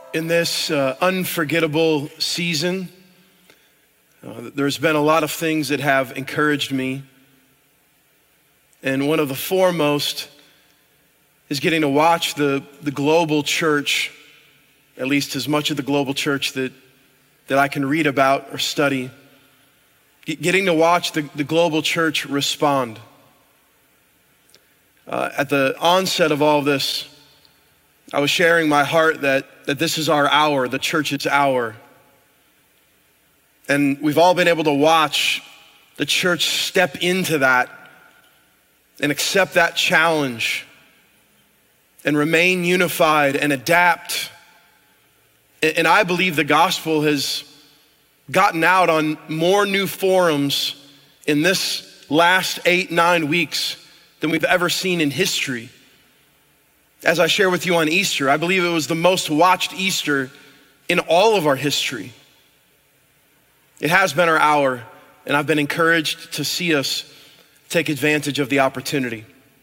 In this unforgettable season, there's been a lot of things that have encouraged me. And one of the foremost is getting to watch the global church, at least as much of the global church that I can read about or study, getting to watch the global church respond. At the onset of all this, I was sharing my heart that this is our hour, the church's hour. And we've all been able to watch the church step into that and accept that challenge and remain unified and adapt. And I believe the gospel has gotten out on more new forums in this last 8-9 weeks than we've ever seen in history. As I share with you on Easter, I believe it was the most watched Easter in all of our history. It has been our hour, and I've been encouraged to see us take advantage of the opportunity.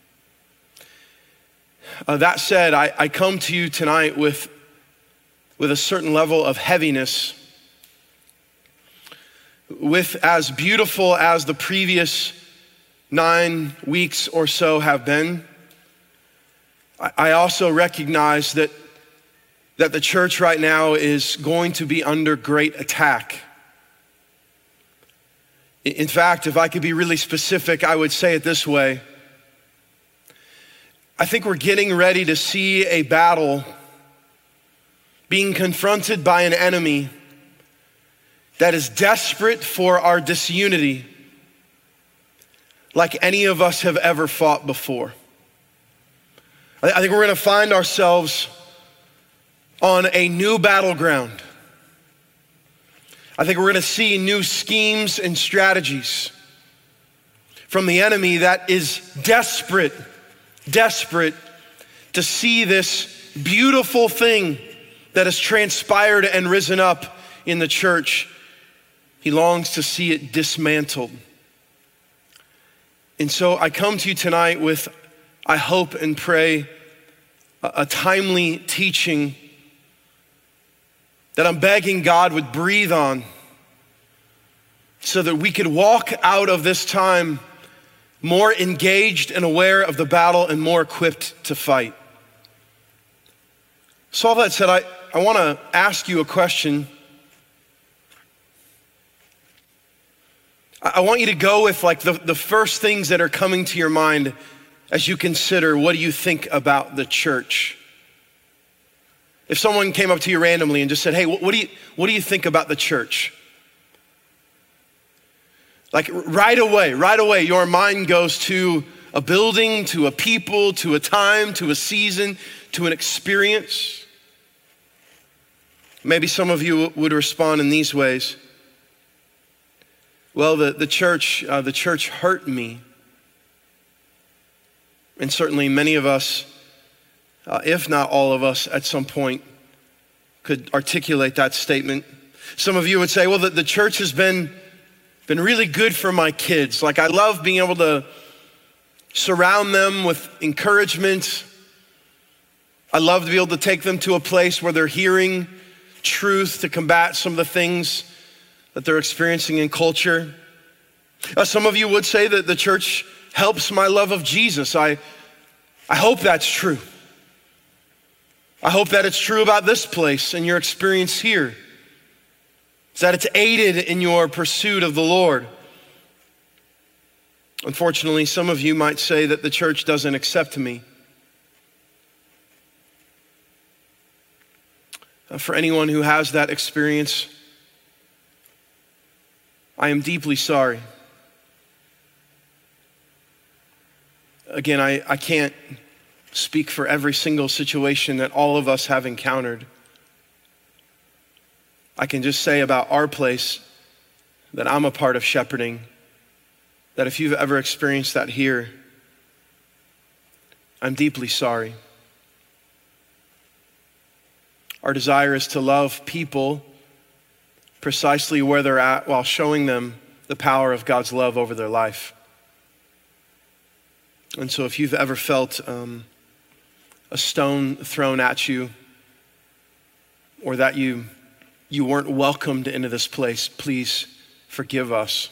That said, I come to you tonight with a certain level of heaviness. With as beautiful as the previous 9 weeks or so have been, I also recognize that the church right now is going to be under great attack. In fact, if I could be really specific, I would say it this way. I think we're getting ready to see a battle, being confronted by an enemy that is desperate for our disunity like any of us have ever fought before. I think we're gonna find ourselves on a new battleground. I think we're gonna see new schemes and strategies from the enemy that is desperate to see this beautiful thing that has transpired and risen up in the church. He longs to see it dismantled. And so I come to you tonight with, I hope and pray, a timely teaching that I'm begging God would breathe on so that we could walk out of this time more engaged and aware of the battle and more equipped to fight. So all that said, I wanna ask you a question. I want you to go with like the first things that are coming to your mind as you consider, what do you think about the church? If someone came up to you randomly and just said, hey, what do you think about the church? Like right away, your mind goes to a building, to a people, to a time, to a season, to an experience. Maybe some of you would respond in these ways. Well, the church hurt me. And certainly many of us, if not all of us at some point, could articulate that statement. Some of you would say, well, the church has been really good for my kids. Like I love being able to surround them with encouragement. I love to be able to take them to a place where they're hearing truth to combat some of the things that they're experiencing in culture. Some of you would say that the church helps my love of Jesus. I hope that's true. I hope that it's true about this place and your experience here. That it's aided in your pursuit of the Lord. Unfortunately, some of you might say that the church doesn't accept me. For anyone who has that experience, I am deeply sorry. Again, I can't speak for every single situation that all of us have encountered. I can just say about our place that I'm a part of shepherding, that if you've ever experienced that here, I'm deeply sorry. Our desire is to love people precisely where they're at while showing them the power of God's love over their life. And so if you've ever felt a stone thrown at you, or that you weren't welcomed into this place, please forgive us.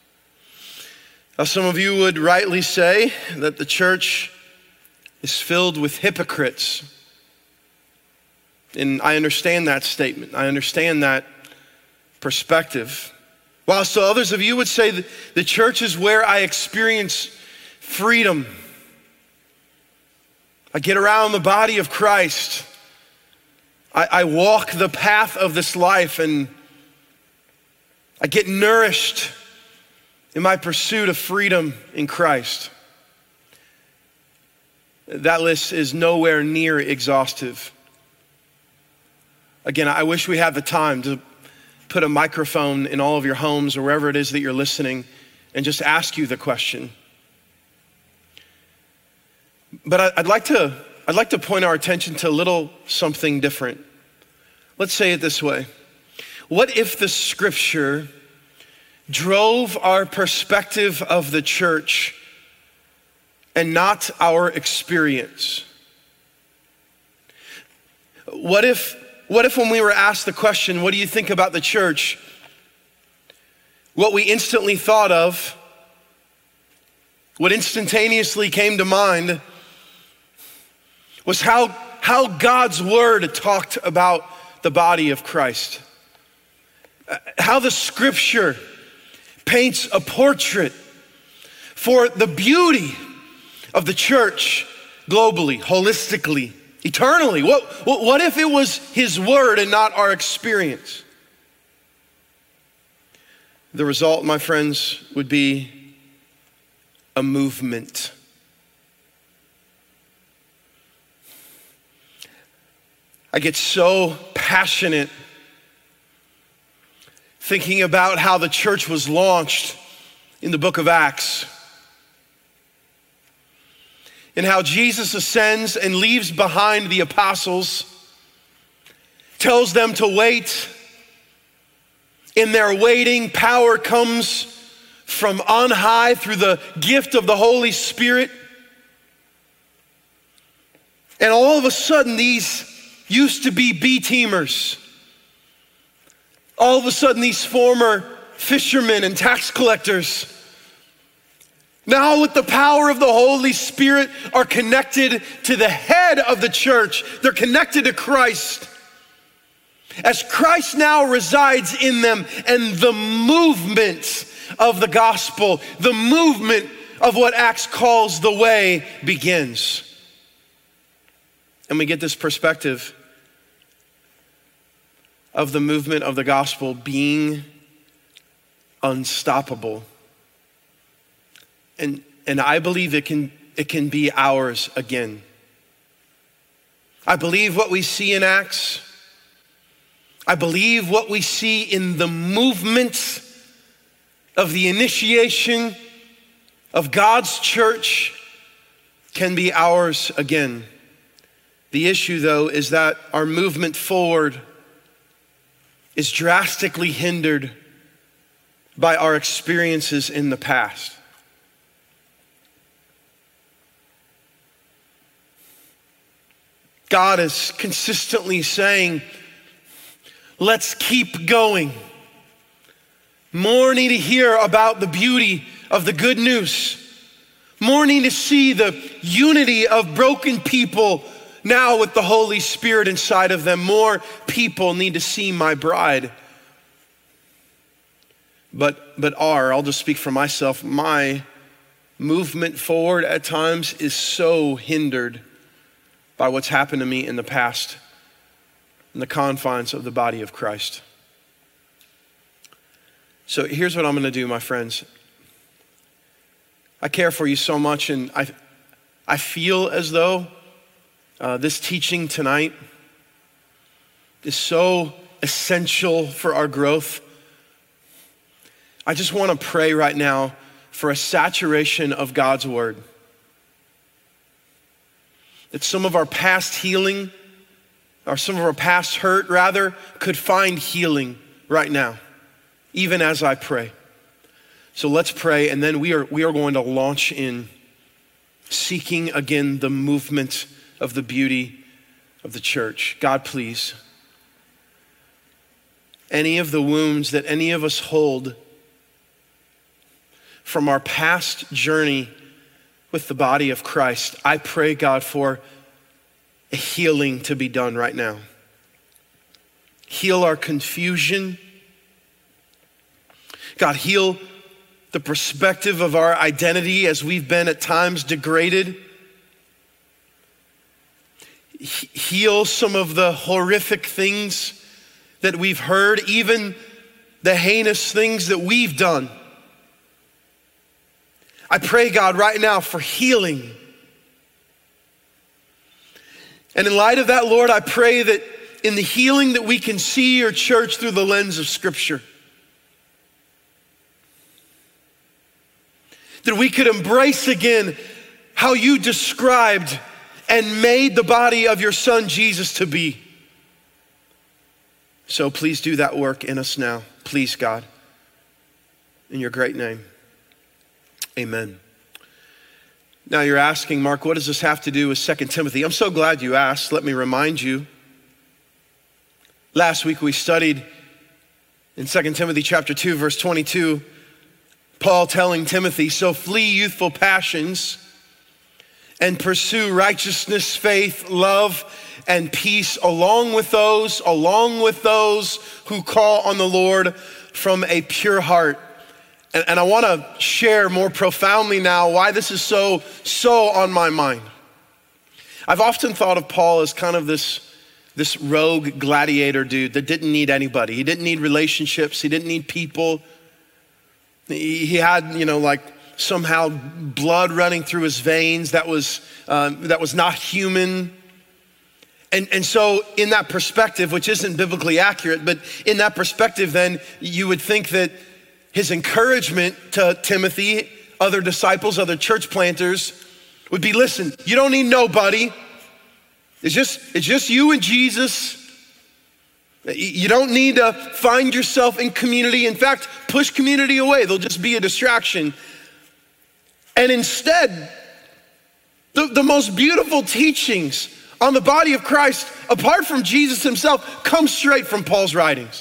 Some of you would rightly say that the church is filled with hypocrites. And I understand that statement. I understand that perspective. While still others of you would say that the church is where I experience freedom. I get around the body of Christ. I walk the path of this life and I get nourished in my pursuit of freedom in Christ. That list is nowhere near exhaustive. Again, I wish we had the time to put a microphone in all of your homes or wherever it is that you're listening and just ask you the question. But I'd like to point our attention to a little something different. Let's say it this way. What if the scripture drove our perspective of the church and not our experience? What if when we were asked the question, what do you think about the church? What we instantly thought of, what instantaneously came to mind was how God's word talked about the body of Christ. How the scripture paints a portrait for the beauty of the church globally, holistically, eternally. What if it was his word and not our experience? The result, my friends, would be a movement. I get so passionate thinking about how the church was launched in the book of Acts, and how Jesus ascends and leaves behind the apostles, tells them to wait. In their waiting, power comes from on high through the gift of the Holy Spirit. And all of a sudden, these used to be B-teamers, all of a sudden these former fishermen and tax collectors, now with the power of the Holy Spirit, are connected to the head of the church. They're connected to Christ. As Christ now resides in them, and the movement of the gospel, the movement of what Acts calls the way, begins. And we get this perspective of the movement of the gospel being unstoppable. And I believe it can be ours again. I believe what we see in Acts. I believe what we see in the movement of the initiation of God's church can be ours again. The issue, though, is that our movement forward is drastically hindered by our experiences in the past. God is consistently saying, let's keep going. More need to hear about the beauty of the good news. More need to see the unity of broken people now with the Holy Spirit inside of them. More people need to see my bride. But I'll just speak for myself, my movement forward at times is so hindered by what's happened to me in the past, in the confines of the body of Christ. So here's what I'm gonna do, my friends. I care for you so much, and I feel as though this teaching tonight is so essential for our growth. I just wanna pray right now for a saturation of God's word. That some of our past healing, or some of our past hurt rather, could find healing right now, even as I pray. So let's pray, and then we are going to launch in seeking again the movement of the beauty of the church. God, please any of the wounds that any of us hold from our past journey with the body of Christ, I pray, God, for a healing to be done right now. Heal our confusion. God, heal the perspective of our identity as we've been at times degraded. Heal some of the horrific things that we've heard, even the heinous things that we've done. I pray, God, right now for healing. And in light of that, Lord, I pray that in the healing that we can see your church through the lens of Scripture, that we could embrace again how you described and made the body of your Son Jesus to be. So please do that work in us now. Please, God, in your great name, amen. Now you're asking, Mark, what does this have to do with 2 Timothy? I'm so glad you asked. Let me remind you. Last week we studied in 2 Timothy chapter 2, verse 22, Paul telling Timothy, so flee youthful passions and pursue righteousness, faith, love, and peace along with those who call on the Lord from a pure heart. And I want to share more profoundly now why this is so on my mind. I've often thought of Paul as kind of this rogue gladiator dude that didn't need anybody. He didn't need relationships. He didn't need people. He had, like somehow blood running through his veins that was not human. And so in that perspective, which isn't biblically accurate, but in that perspective, then you would think that his encouragement to Timothy, other disciples, other church planters would be, listen, you don't need nobody. It's just you and Jesus. You don't need to find yourself in community. In fact, push community away. They'll just be a distraction. And instead, the most beautiful teachings on the body of Christ, apart from Jesus himself, come straight from Paul's writings.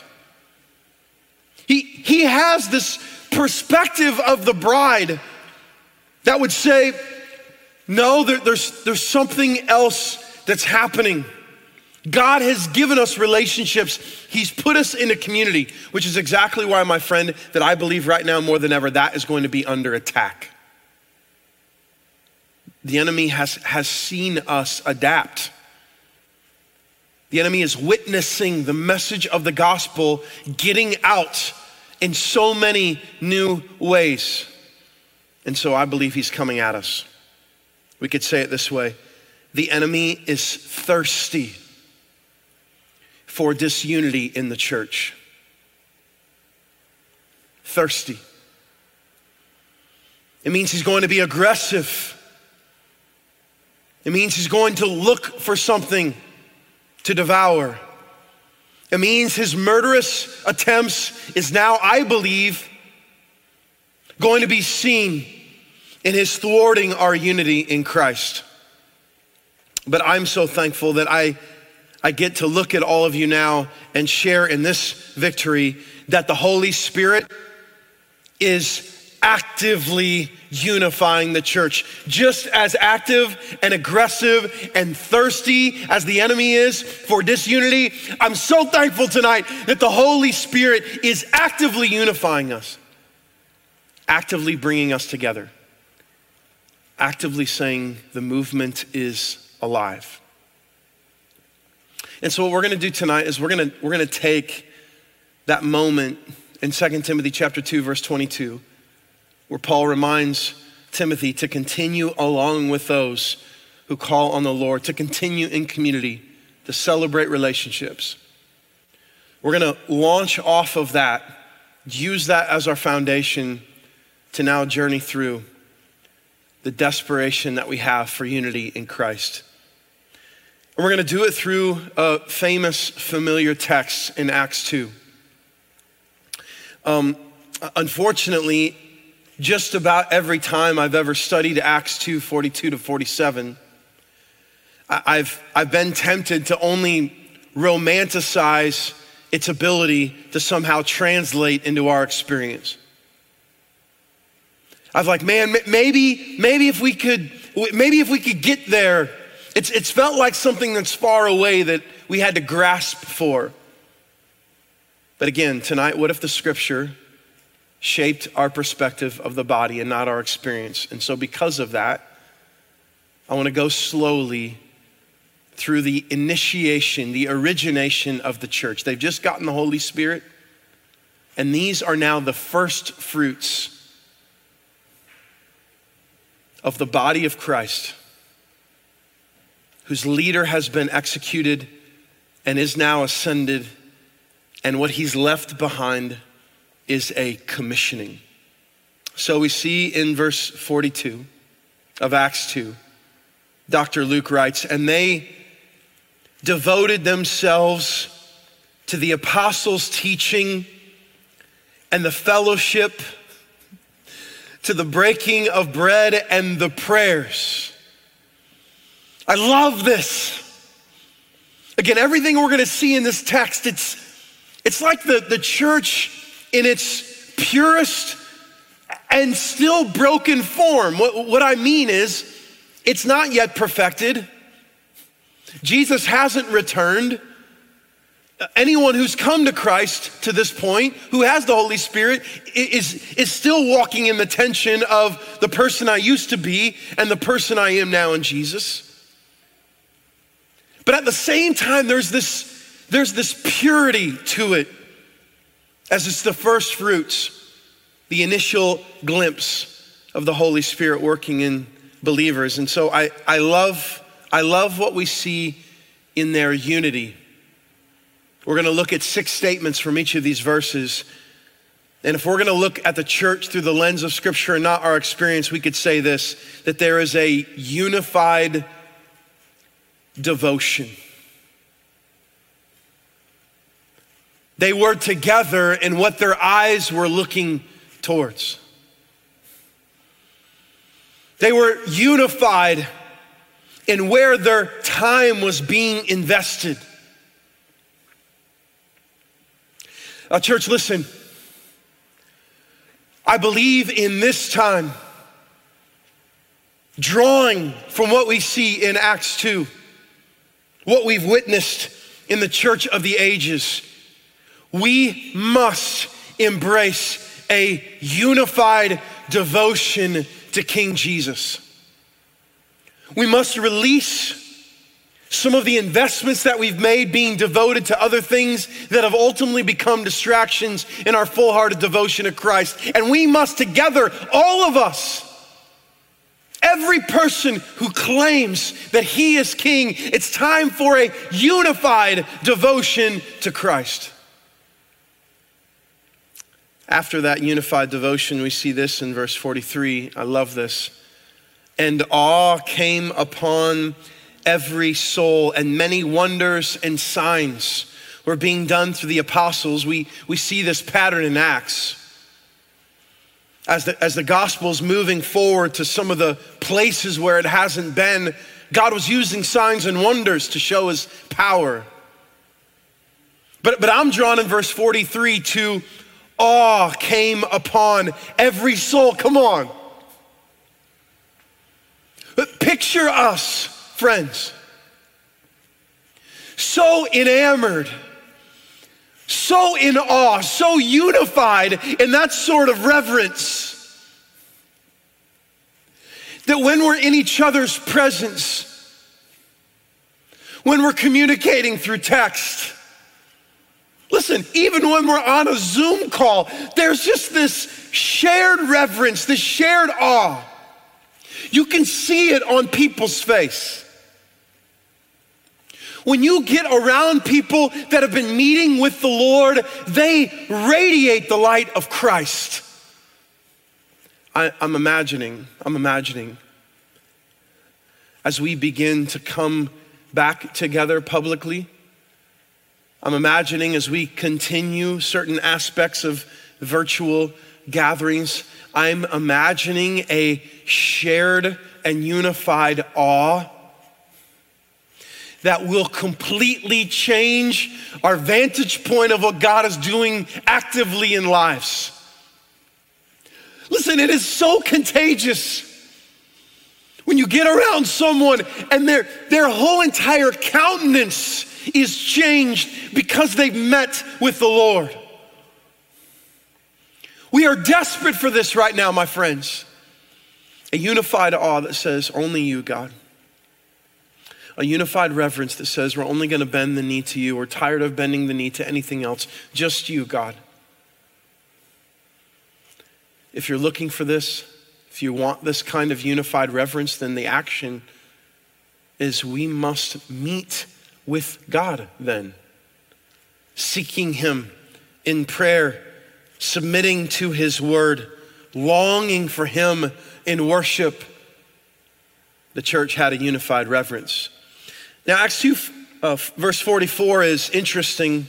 He has this perspective of the bride that would say, no, there's something else that's happening. God has given us relationships. He's put us in a community, which is exactly why, my friend, that I believe right now more than ever, that is going to be under attack. The enemy has seen us adapt. The enemy is witnessing the message of the gospel getting out in so many new ways. And so I believe he's coming at us. We could say it this way: the enemy is thirsty for disunity in the church. Thirsty. It means he's going to be aggressive. It means he's going to look for something to devour. It means his murderous attempts is now, I believe, going to be seen in his thwarting our unity in Christ. But I'm so thankful that I get to look at all of you now and share in this victory that the Holy Spirit is actively unifying the church. Just as active and aggressive and thirsty as the enemy is for disunity, I'm so thankful tonight that the Holy Spirit is actively unifying us, actively bringing us together, actively saying the movement is alive. And so what we're gonna do tonight is we're gonna take that moment in 2 Timothy chapter 2, verse 22, where Paul reminds Timothy to continue along with those who call on the Lord, to continue in community, to celebrate relationships. We're gonna launch off of that, use that as our foundation to now journey through the desperation that we have for unity in Christ. And we're gonna do it through a famous, familiar text in Acts 2. Unfortunately, just about every time I've ever studied Acts 2, 42 to 47, I've been tempted to only romanticize its ability to somehow translate into our experience. I was like, man, maybe if we could get there. It's felt like something that's far away that we had to grasp for. But again, tonight, what if the scripture shaped our perspective of the body and not our experience? And so because of that, I want to go slowly through the initiation, the origination of the church. They've just gotten the Holy Spirit, and these are now the first fruits of the body of Christ, whose leader has been executed and is now ascended, and what he's left behind is a commissioning. So we see in verse 42 of Acts 2, Dr. Luke writes, and they devoted themselves to the apostles' teaching and the fellowship, to the breaking of bread and the prayers. I love this. Again, everything we're gonna see in this text, it's like the church in its purest and still broken form. What I mean is, it's not yet perfected. Jesus hasn't returned. Anyone who's come to Christ to this point, who has the Holy Spirit, is still walking in the tension of the person I used to be and the person I am now in Jesus. But at the same time, there's this purity to it, as it's the first fruits, the initial glimpse of the Holy Spirit working in believers. And so I love what we see in their unity. We're gonna look at 6 statements from each of these verses. And if we're gonna look at the church through the lens of Scripture and not our experience, we could say this, that there is a unified devotion. They were together in what their eyes were looking towards. They were unified in where their time was being invested. Church, listen. I believe in this time, drawing from what we see in Acts 2, what we've witnessed in the church of the ages, we must embrace a unified devotion to King Jesus. We must release some of the investments that we've made being devoted to other things that have ultimately become distractions in our full-hearted devotion to Christ. And we must together, all of us, every person who claims that he is king, it's time for a unified devotion to Christ. After that unified devotion, we see this in verse 43. I love this. And awe came upon every soul, and many wonders and signs were being done through the apostles. We see this pattern in Acts. As the gospel's moving forward to some of the places where it hasn't been, God was using signs and wonders to show his power. But I'm drawn in verse 43 to awe came upon every soul. Come on. But picture us, friends, so enamored, so in awe, so unified in that sort of reverence that when we're in each other's presence, when we're communicating through text, listen, even when we're on a Zoom call, there's just this shared reverence, this shared awe. You can see it on people's face. When you get around people that have been meeting with the Lord, they radiate the light of Christ. I'm imagining as we begin to come back together publicly, I'm imagining as we continue certain aspects of virtual gatherings, I'm imagining a shared and unified awe that will completely change our vantage point of what God is doing actively in lives. Listen, it is so contagious when you get around someone and their whole entire countenance is changed because they've met with the Lord. We are desperate for this right now, my friends. A unified awe that says, only you, God. A unified reverence that says, we're only gonna bend the knee to you. We're tired of bending the knee to anything else. Just you, God. If you're looking for this, if you want this kind of unified reverence, then the action is we must meet with God then. Seeking him in prayer, submitting to his word, longing for him in worship. The church had a unified reverence. Now, Acts 2, verse 44 is interesting.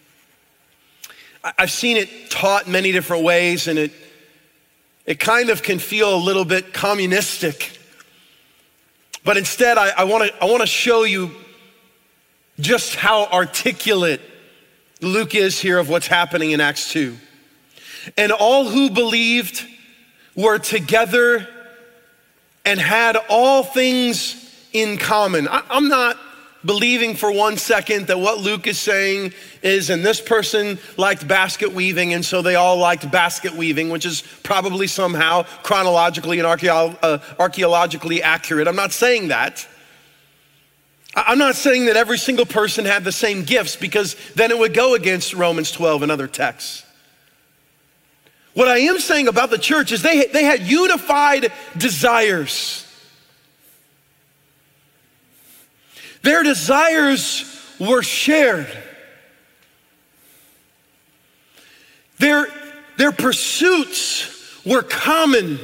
I've seen it taught many different ways, and it kind of can feel a little bit communistic. But instead, I want to show you just how articulate Luke is here of what's happening in Acts 2. And all who believed were together and had all things in common. I'm not believing for 1 second that what Luke is saying is, and this person liked basket weaving, and so they all liked basket weaving, which is probably somehow chronologically and archaeologically accurate. I'm not saying that. I'm not saying that every single person had the same gifts, because then it would go against Romans 12 and other texts. What I am saying about the church is they had unified desires. Their desires were shared. Their pursuits were common.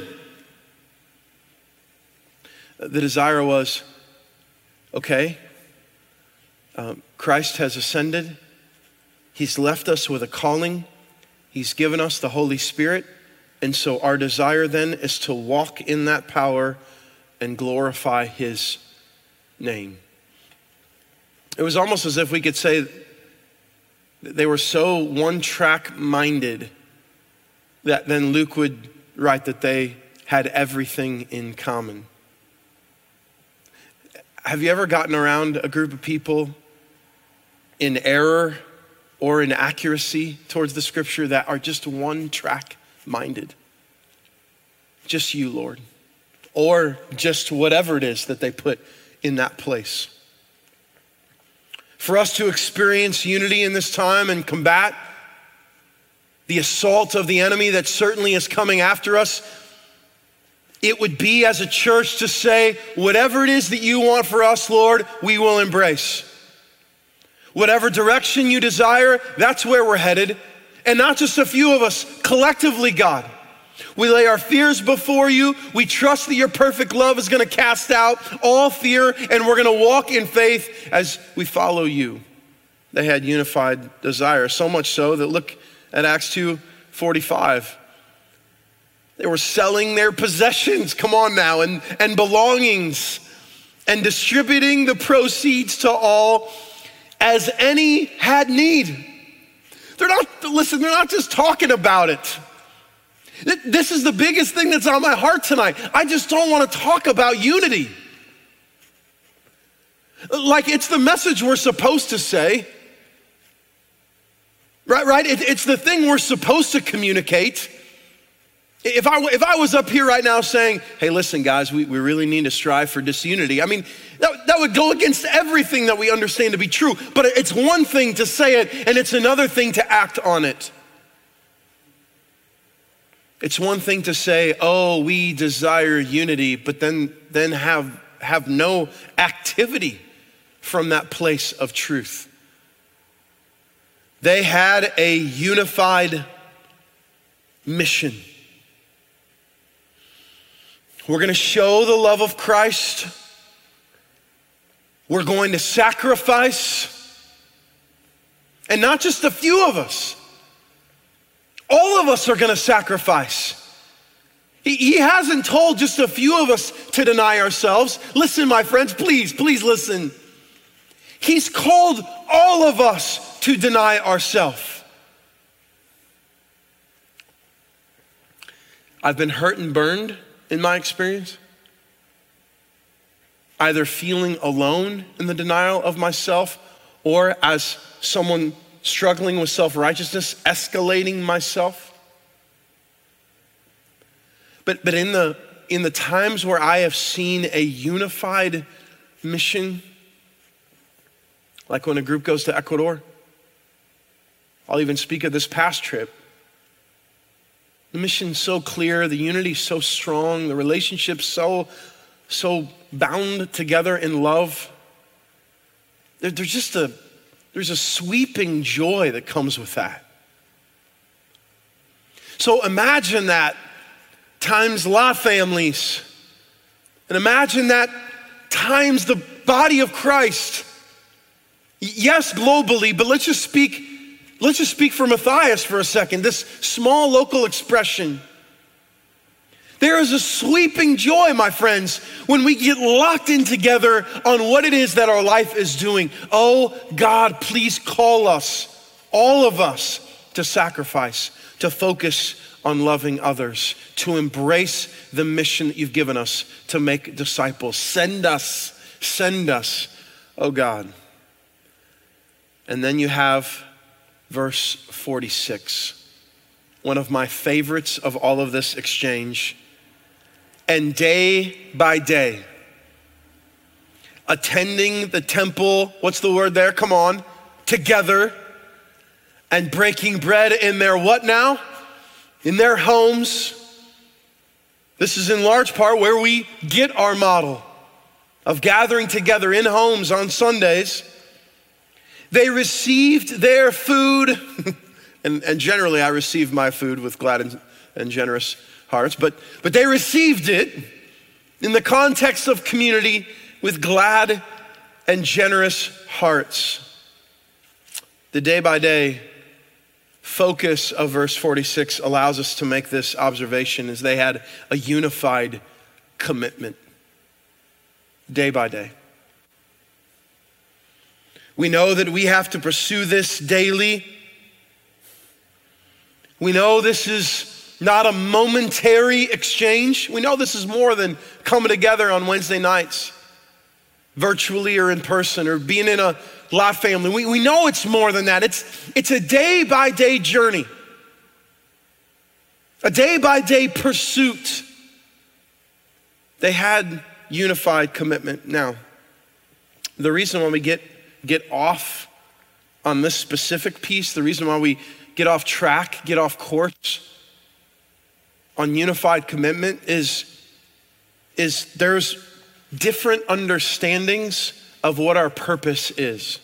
The desire was, okay, Christ has ascended. He's left us with a calling. He's given us the Holy Spirit. And so our desire then is to walk in that power and glorify his name. It was almost as if we could say they were so one-track minded that then Luke would write that they had everything in common. Have you ever gotten around a group of people in error or in accuracy towards the scripture that are just one-track minded? Just you, Lord. Or just whatever it is that they put in that place. For us to experience unity in this time and combat the assault of the enemy that certainly is coming after us, it would be as a church to say, whatever it is that you want for us, Lord, we will embrace. Whatever direction you desire, that's where we're headed. And not just a few of us, collectively, God. We lay our fears before you. We trust that your perfect love is gonna cast out all fear, and we're gonna walk in faith as we follow you. They had unified desire, so much so that look at Acts 2:45. They were selling their possessions, come on now, and belongings, and distributing the proceeds to all as any had need. They're not just talking about it. This is the biggest thing that's on my heart tonight. I just don't want to talk about unity. Like it's the message we're supposed to say. Right? It's the thing we're supposed to communicate. If I was up here right now saying, hey, listen, guys, we really need to strive for disunity. I mean, that would go against everything that we understand to be true. But it's one thing to say it, and it's another thing to act on it. It's one thing to say, oh, we desire unity, but then have no activity from that place of truth. They had a unified mission. We're going to show the love of Christ. We're going to sacrifice. And not just a few of us. All of us are going to sacrifice. He hasn't told just a few of us to deny ourselves. Listen, my friends, please listen. He's called all of us to deny ourselves. I've been hurt and burned in my experience, either feeling alone in the denial of myself or as someone struggling with self-righteousness, escalating myself. But in the times where I have seen a unified mission, like when a group goes to Ecuador, I'll even speak of this past trip. The mission's so clear, the unity's so strong, the relationship's so bound together in love. There's a sweeping joy that comes with that. So imagine that times La Families, and imagine that times the body of Christ. Yes, globally, but let's just speak for Matthias for a second, this small local expression. There is a sweeping joy, my friends, when we get locked in together on what it is that our life is doing. Oh God, please call us, all of us, to sacrifice, to focus on loving others, to embrace the mission that you've given us to make disciples. Send us, oh God. And then you have verse 46, one of my favorites of all of this exchange. And day by day, attending the temple, what's the word there? Come on, together, and breaking bread in their what now? In their homes. This is in large part where we get our model of gathering together in homes on Sundays. They received their food, and generally I receive my food with glad and generous hearts, but they received it in the context of community with glad and generous hearts. The day by day focus of verse 46 allows us to make this observation, as they had a unified commitment day by day. We know that we have to pursue this daily. We know this is not a momentary exchange. We know this is more than coming together on Wednesday nights, virtually or in person, or being in a La Family. We know it's more than that. It's a day-by-day journey, a day-by-day pursuit. They had unified commitment. Now, the reason why we get off on this specific piece, the reason why we get off track, get off course on unified commitment is there's different understandings of what our purpose is.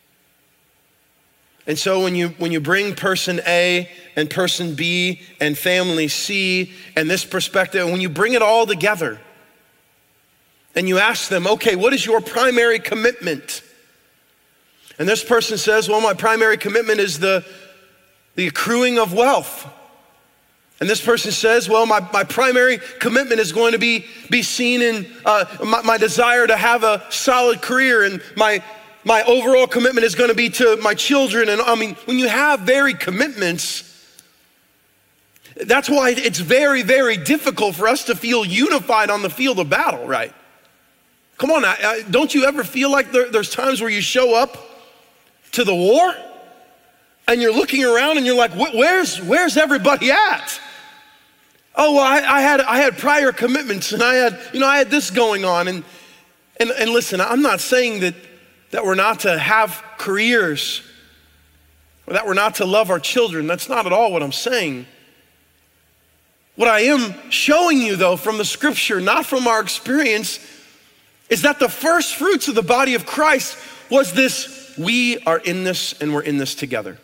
And so when you bring person A and person B and family C and this perspective, when you bring it all together and you ask them, okay, what is your primary commitment? And this person says, well, my primary commitment is the accruing of wealth. And this person says, well, my primary commitment is going to be seen in my desire to have a solid career, and my overall commitment is going to be to my children. And I mean, when you have varied commitments, that's why it's very, very difficult for us to feel unified on the field of battle, right? Come on, don't you ever feel like there's times where you show up to the war and you're looking around and you're like, where's everybody at? Oh, well, I had prior commitments, and I had this going on. And listen, I'm not saying that we're not to have careers or that we're not to love our children. That's not at all what I'm saying. What I am showing you, though, from the scripture, not from our experience, is that the first fruits of the body of Christ was this: we are in this and we're in this together.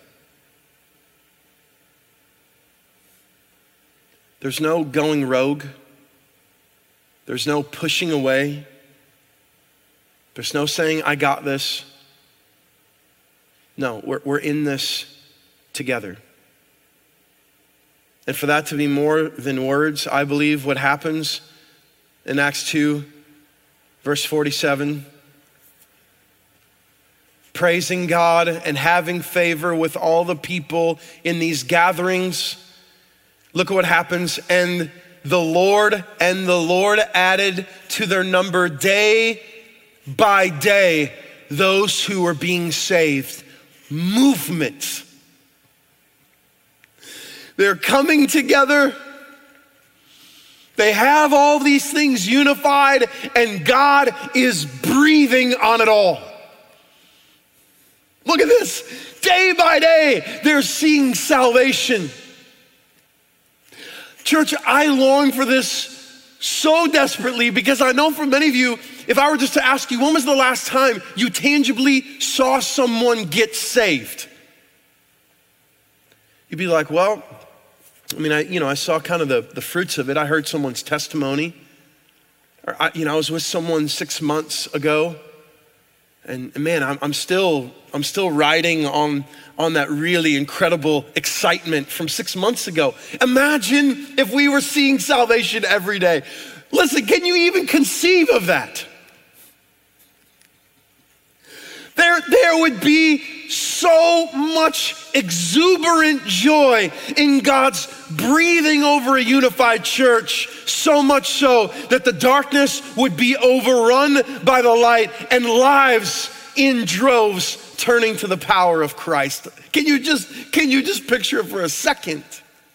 There's no going rogue. There's no pushing away. There's no saying, I got this. No, we're in this together. And for that to be more than words, I believe what happens in Acts 2, verse 47, praising God and having favor with all the people in these gatherings. Look at what happens. And the Lord added to their number day by day those who were being saved. Movement. They're coming together. They have all these things unified, and God is breathing on it all. Look at this. Day by day, they're seeing salvation. Church, I long for this so desperately because I know for many of you, if I were just to ask you, when was the last time you tangibly saw someone get saved? You'd be like, well, I saw kind of the fruits of it. I heard someone's testimony. Or I was with someone 6 months ago, and man, I'm still riding on that really incredible excitement from 6 months ago. Imagine if we were seeing salvation every day. Listen, can you even conceive of that? There would be so much exuberant joy in God's breathing over a unified church, so much so that the darkness would be overrun by the light and lives in droves turning to the power of Christ. Can you just picture it for a second?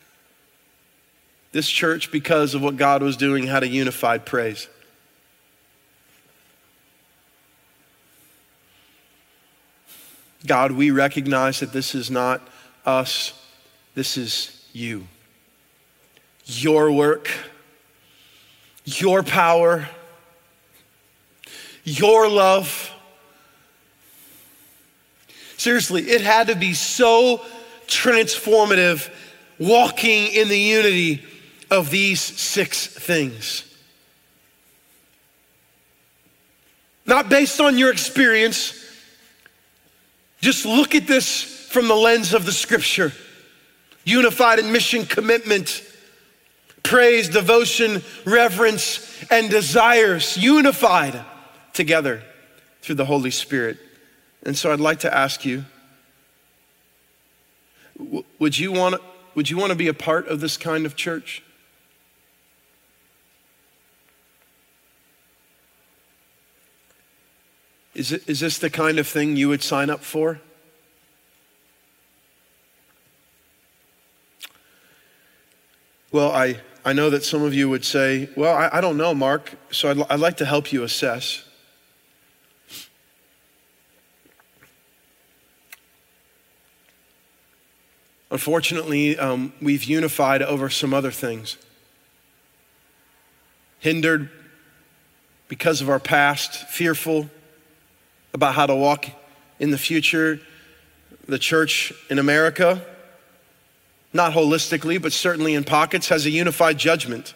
This church, because of what God was doing, had a unified praise. God, we recognize that this is not us, this is you. Your work, your power, your love. Seriously, it had to be so transformative walking in the unity of these 6 things. Not based on your experience. Just look at this from the lens of the scripture. Unified in mission, commitment, praise, devotion, reverence, and desires. Unified together through the Holy Spirit. And so I'd like to ask you, would you want to be a part of this kind of church? Is this the kind of thing you would sign up for? Well, I know that some of you would say, well, I don't know, Mark, so I'd like to help you assess. Unfortunately, we've unified over some other things. Hindered because of our past, fearful about how to walk in the future. The church in America, not holistically, but certainly in pockets, has a unified judgment.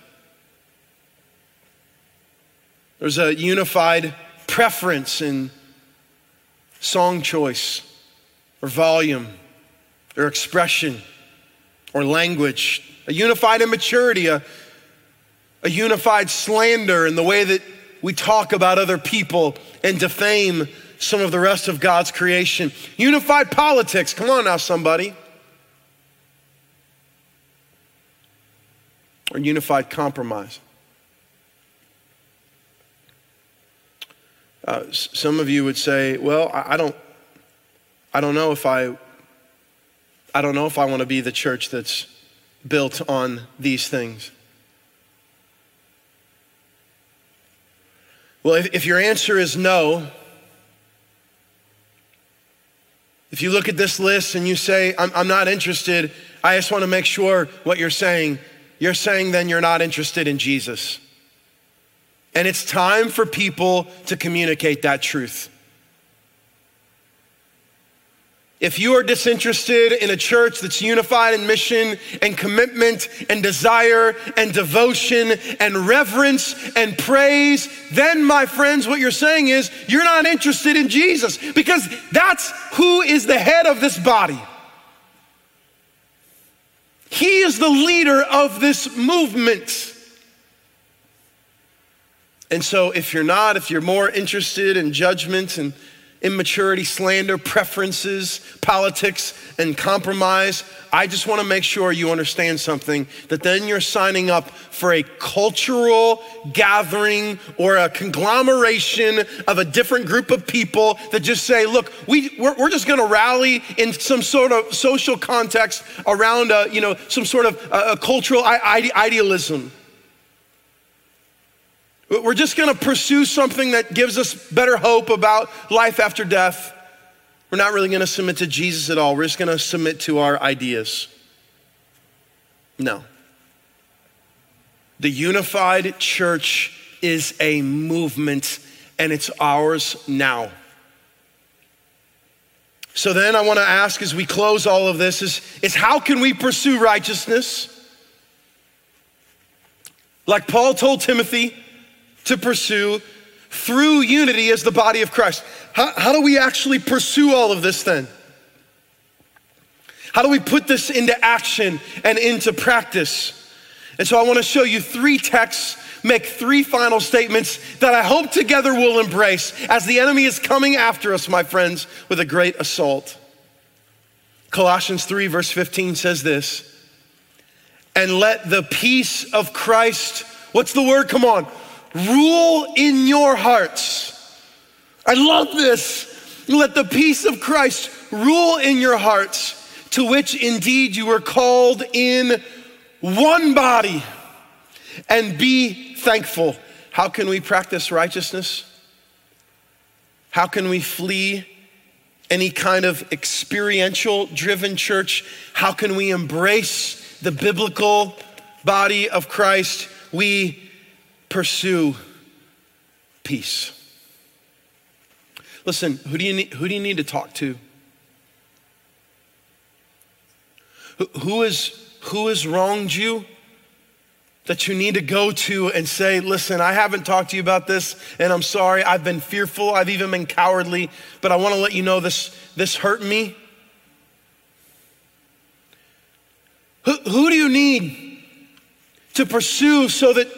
There's a unified preference in song choice or volume or expression or language, a unified immaturity, a unified slander in the way that we talk about other people and defame some of the rest of God's creation. Unified politics, come on now somebody. Or unified compromise. Some of you would say, well, I don't know if I want to be the church that's built on these things. Well, if your answer is no, if you look at this list and you say, I'm not interested, I just want to make sure what you're saying then you're not interested in Jesus. And it's time for people to communicate that truth. If you are disinterested in a church that's unified in mission and commitment and desire and devotion and reverence and praise, then my friends, what you're saying is you're not interested in Jesus, because that's who is the head of this body. He is the leader of this movement. And so if you're more interested in judgment and immaturity, slander, preferences, politics, and compromise. I just want to make sure you understand something, that then you're signing up for a cultural gathering or a conglomeration of a different group of people that just say, look, we're just going to rally in some sort of social context around some sort of a cultural idealism. We're just going to pursue something that gives us better hope about life after death. We're not really going to submit to Jesus at all. We're just going to submit to our ideas. No. The unified church is a movement, and it's ours now. So then I want to ask, as we close all of this, is how can we pursue righteousness? Like Paul told Timothy to pursue, through unity as the body of Christ. How do we actually pursue all of this then? How do we put this into action and into practice? And so I want to show you 3 texts, make 3 final statements that I hope together we'll embrace as the enemy is coming after us, my friends, with a great assault. Colossians 3 verse 15 says this, and let the peace of Christ, what's the word? Come on. Rule in your hearts. I love this. Let the peace of Christ rule in your hearts, to which indeed you were called in one body, and be thankful. How can we practice righteousness? How can we flee any kind of experiential driven church? How can we embrace the biblical body of Christ? We pursue peace. Listen, who do you need to talk to? Who has wronged you that you need to go to and say, listen, I haven't talked to you about this, and I'm sorry, I've been fearful, I've even been cowardly, but I want to let you know this hurt me? Who do you need to pursue so that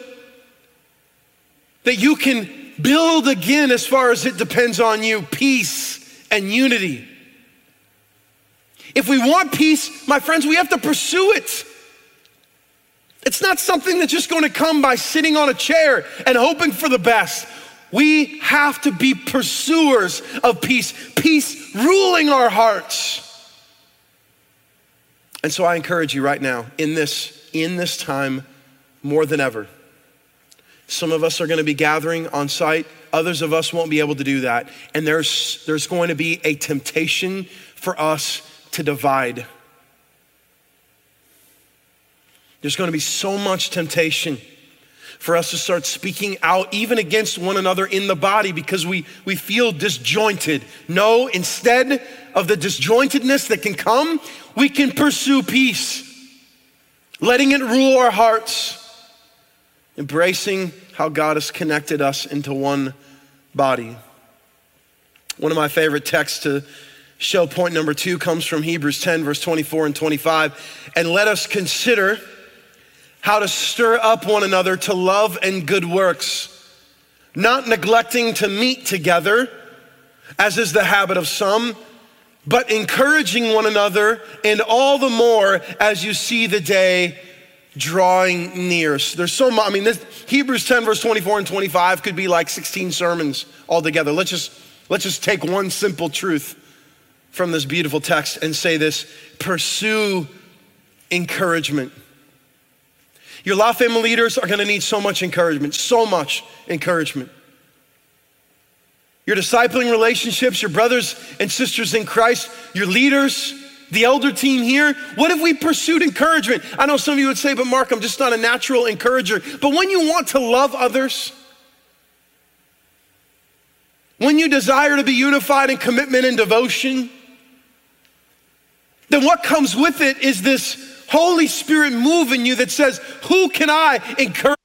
you can build again, as far as it depends on you, peace and unity? If we want peace, my friends, we have to pursue it. It's not something that's just going to come by sitting on a chair and hoping for the best. We have to be pursuers of peace, peace ruling our hearts. And so I encourage you right now, in this time, more than ever, some of us are going to be gathering on site. Others of us won't be able to do that. And there's going to be a temptation for us to divide. There's going to be so much temptation for us to start speaking out even against one another in the body because we feel disjointed. No, instead of the disjointedness that can come, we can pursue peace, letting it rule our hearts, embracing how God has connected us into one body. One of my favorite texts to show point number 2 comes from Hebrews 10, verse 24 and 25. And let us consider how to stir up one another to love and good works, not neglecting to meet together, as is the habit of some, but encouraging one another, and all the more as you see the day drawing near. So there's so much, this Hebrews 10 verse 24 and 25 could be like 16 sermons altogether. Let's just take one simple truth from this beautiful text and say this: pursue encouragement. Your La Family leaders are gonna need so much encouragement, so much encouragement. Your discipling relationships, your brothers and sisters in Christ, your leaders, the elder team here, what if we pursued encouragement? I know some of you would say, but Mark, I'm just not a natural encourager. But when you want to love others, when you desire to be unified in commitment and devotion, then what comes with it is this Holy Spirit move in you that says, who can I encourage?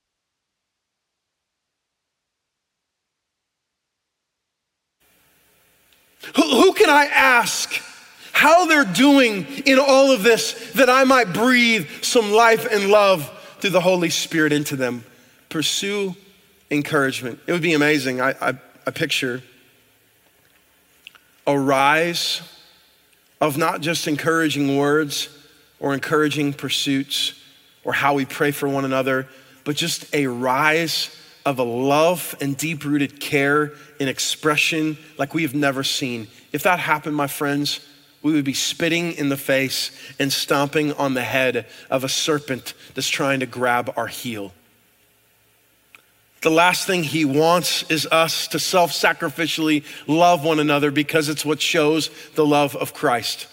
Who can I ask how they're doing in all of this, that I might breathe some life and love through the Holy Spirit into them? Pursue encouragement. It would be amazing. I picture a rise of not just encouraging words or encouraging pursuits or how we pray for one another, but just a rise of a love and deep-rooted care and expression like we have never seen. If that happened, my friends, we would be spitting in the face and stomping on the head of a serpent that's trying to grab our heel. The last thing he wants is us to self-sacrificially love one another because it's what shows the love of Christ.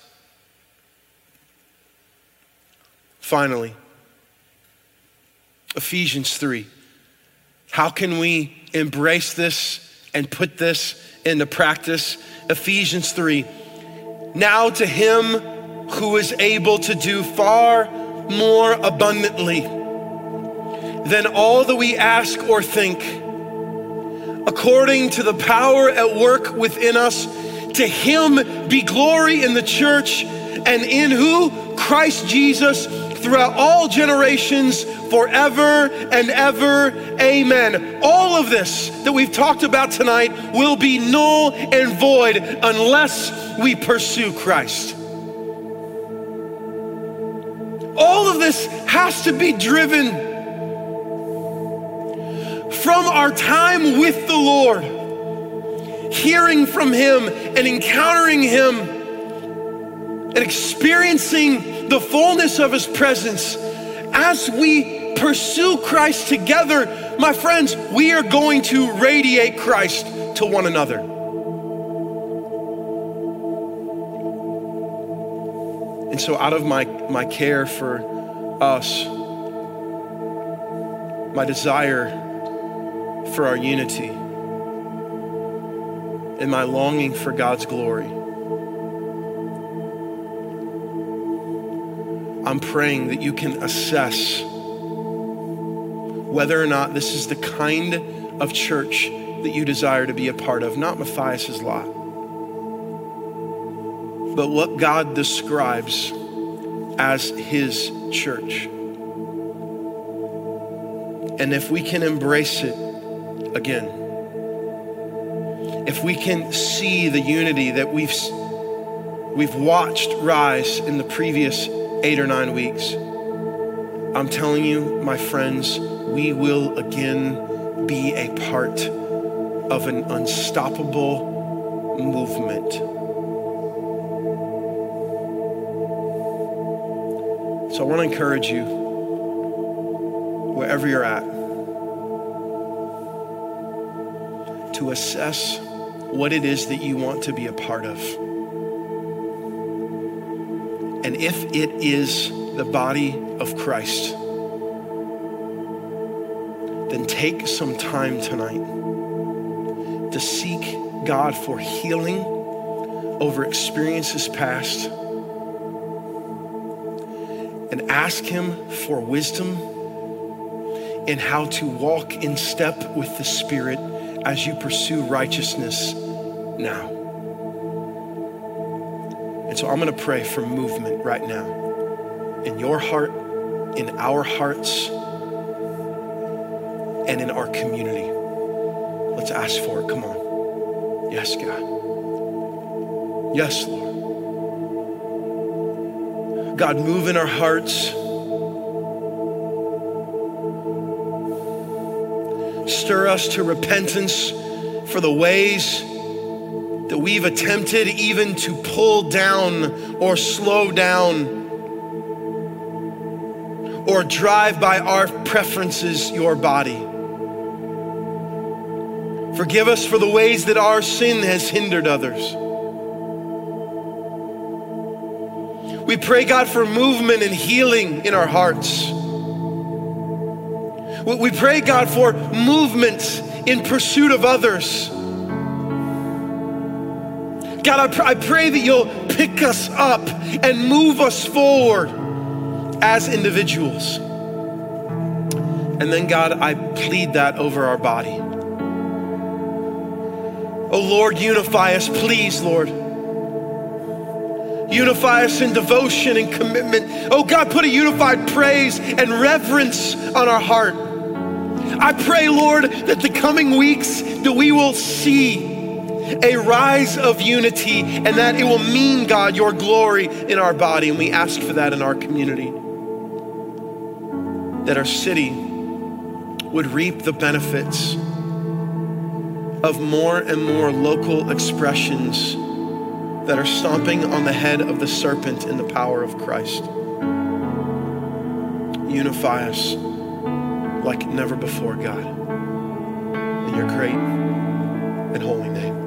Finally, Ephesians 3. How can we embrace this and put this into practice? Ephesians 3. Now to him who is able to do far more abundantly than all that we ask or think, according to the power at work within us, to him be glory in the church and in who? Christ Jesus, throughout all generations, forever and ever, amen. All of this that we've talked about tonight will be null and void unless we pursue Christ. All of this has to be driven from our time with the Lord, hearing from him and encountering him and experiencing the fullness of his presence. As we pursue Christ together, my friends, we are going to radiate Christ to one another. And so out of my care for us, my desire for our unity, and my longing for God's glory, I'm praying that you can assess whether or not this is the kind of church that you desire to be a part of, not Matthias's lot, but what God describes as his church. And if we can embrace it again, if we can see the unity that we've watched rise in the previous 8 or 9 weeks, I'm telling you, my friends, we will again be a part of an unstoppable movement. So I want to encourage you, wherever you're at, to assess what it is that you want to be a part of. And if it is the body of Christ, then take some time tonight to seek God for healing over experiences past and ask him for wisdom in how to walk in step with the Spirit as you pursue righteousness now. And so I'm gonna pray for movement right now in your heart, in our hearts, and in our community. Let's ask for it, come on. Yes, God. Yes, Lord. God, move in our hearts. Stir us to repentance for the ways that we've attempted even to pull down or slow down or drive by our preferences your body. Forgive us for the ways that our sin has hindered others. We pray, God, for movement and healing in our hearts. We pray, God, for movement in pursuit of others. God, I pray that you'll pick us up and move us forward as individuals. And then, God, I plead that over our body. Oh, Lord, unify us, please, Lord. Unify us in devotion and commitment. Oh, God, put a unified praise and reverence on our heart. I pray, Lord, that the coming weeks that we will see a rise of unity, and that it will mean, God, your glory in our body. And we ask for that in our community. That our city would reap the benefits of more and more local expressions that are stomping on the head of the serpent in the power of Christ. Unify us like never before, God. In your great and holy name.